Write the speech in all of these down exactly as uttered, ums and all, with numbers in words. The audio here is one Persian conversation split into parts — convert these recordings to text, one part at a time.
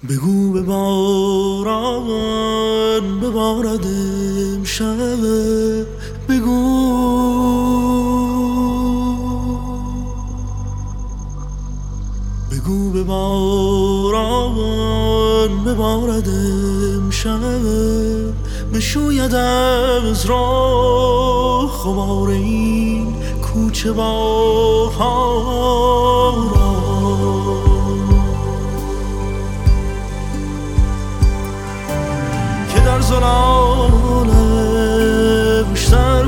بگو به باران ببارد امشب، بگو بگو به باران ببارد امشب، بشوید از راه غبار این کوچه بارها را، که در ظلالش سر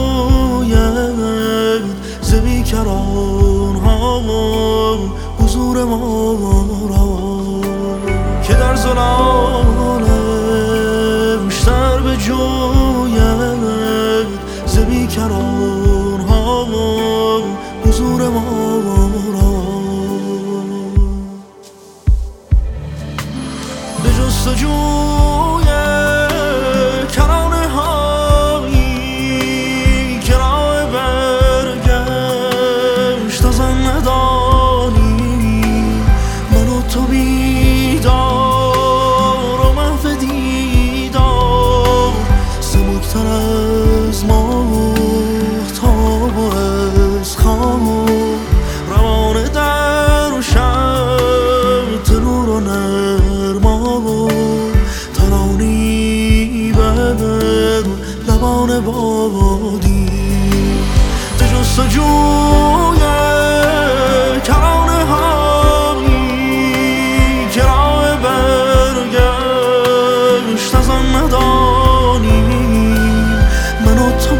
بجوید ز بیکران ها حضور ما را، که در ظلالش سر بجوید ز بیکران ها حضور ما را، به جستجوی کرانه هایی که راه برگشت از آن ندانی، من و تو بیدار و محو دیدار، سبکتر از ماهتاب و از خواب، روانه در و شب تنور و نرما و ترانی بر لبان بادی، به جستجوی کرانه هایی که راه برگشت از آن ندانی، من و تو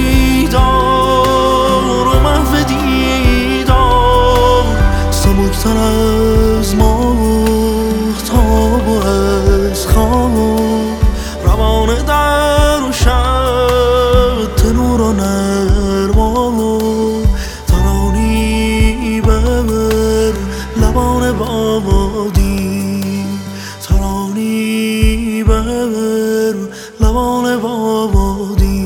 بیدار و محو دیدار، سبکتر از ماهتاب و از خواب، روانه در و شب تنور و نرما و ترانی بر لبان بادی، ترانی بر لبان بادی.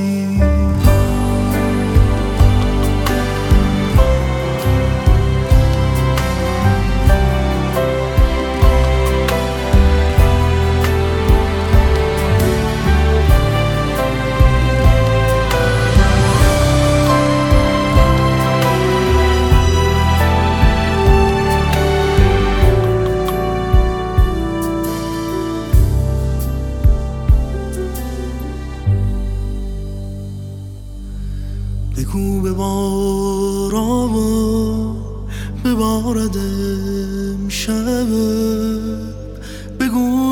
بگو به باران ببارد امشب، بگو